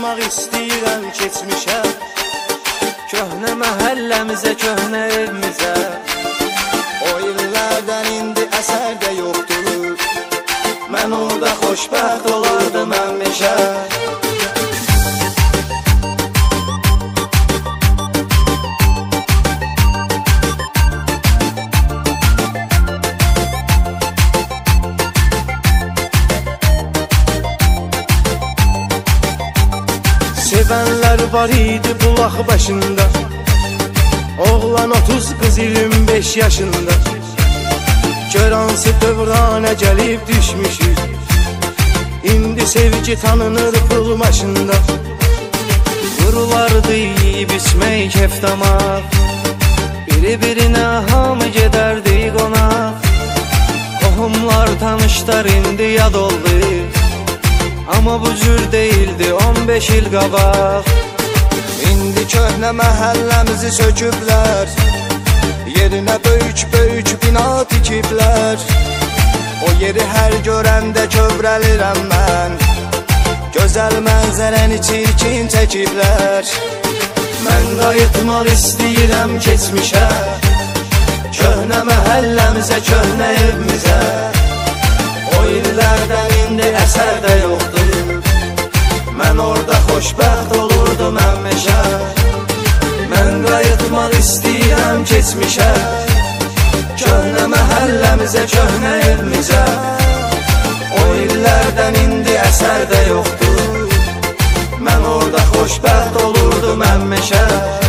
qayıtmaq istəyirəm keçmişə, köhnə məhəlləmizə, köhnə evimizə. O illərdən indi əsər də yoxdur, mən orada xoşbəxt olardım həmişə. Sevənlər var idi bulaq başında, oğlan 30, qız 25 yaşında. Gör hansı dövrana gəlib düşmüşük, indi sevgi tanınır pul maşında. Qurulardı yiyib içmək kef damaq, biri-birinə hamı gedərdi qonaq. Qohumlar, tanışlar indi yad oldu, amma bu cür deyildi 15 il qabaq. İndi köhnə məhəlləmizi söküblər, yerinə böyük bina tikiblər. O yeri hər görəndə kövrəlirəm mən, gözəl mənzərəni çirkin çəkiblər. Mən qayıtmaq istəyirəm keçmişə, köhnə məhəlləmizə, köhnə evimizə. O illərdən indi əsər də yoxdur, mən orada xoşbəxt olurdum həmişə. Mən qayıtmaq istəyirəm keçmişə, köhnə məhəlləmizə, köhnə evimizə. O illərdən indi əsər də yoxdur, mən orada xoşbəxt olurdum həmişə.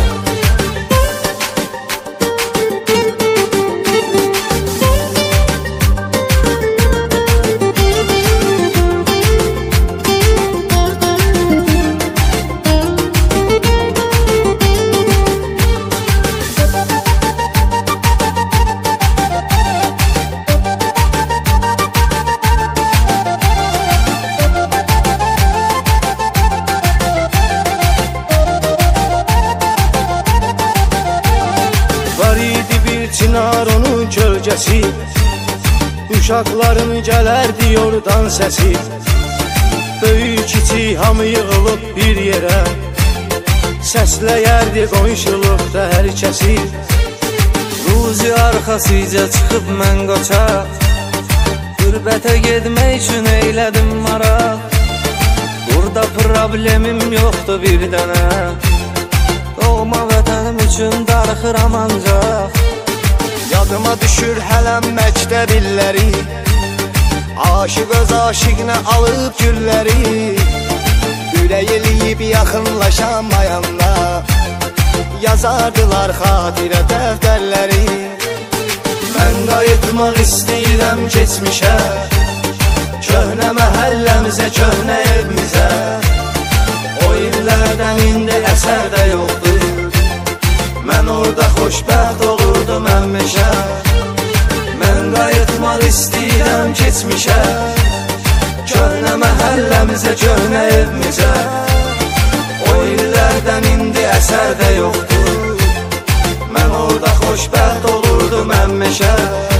Çınar onun kölgəsi, uşaqların gələrdi yordan səsi. Böyük kiçik hamı yığılıb bir yerə, səsləyərdi qonşuluqda hər kəsi. Ruzi arxasıca çıxıb mən qoçaq, qürbətə gedmək üçün eylədim maraq. Burada problemim yoxdur bir dənə, doğma vətənim üçün darıxıram ancaq. Yadıma düşür hələm məktəb illəri, aşıq öz aşiqinə alıb gülləri. Ürək eləyib yaxınlaşamayanda, yazardılar xatirə dəftərləri. Mən qayıtmaq istəyirəm keçmişə, köhnə məhəlləmizə, köhnə evimizə. O illərdən indi əsər də yoxdur, mən orada xoşbəxt olurdum həmişə. Mən qayıtmaq istəyirəm keçmişə, köhnə məhəlləmizə, köhnə evimizə. O illərdən indi əsər də yoxdur, mən orada xoşbəxt olurdum həmişə.